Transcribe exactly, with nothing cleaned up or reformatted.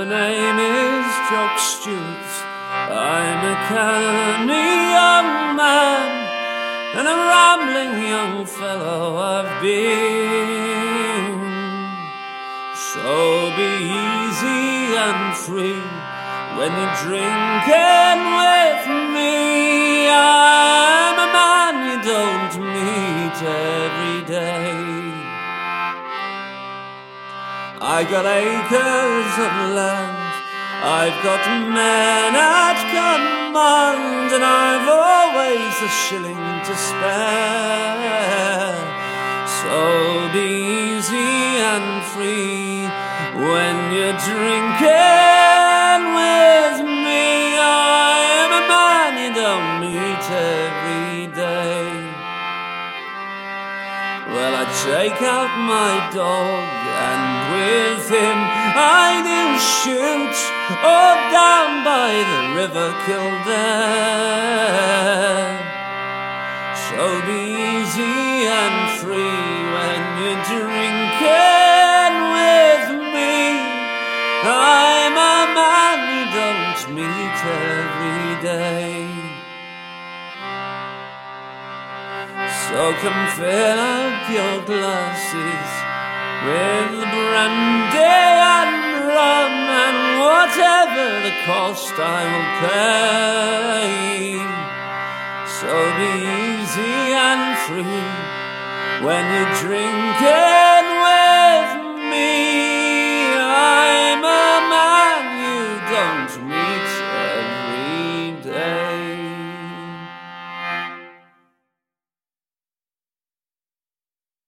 name is Jock Stewart. I'm a canny young man, and a rambling young fellow I've been. So be easy and free when you're drinking with me. I'm a man you don't meet every day. I got acres of land, I've got men at command, and I've always a shilling to spare. So be easy and free when you're drinking with me. I'm a man you don't meet every day. Well, I take out my dog, and with him I do shoot, oh, down by the river Kildare. So be easy and free when you're drinking with me. I'm a man you don't meet every day. So come fill up your glasses with brandy and rum, and whatever the cost I will pay. So be easy and free when you're drinking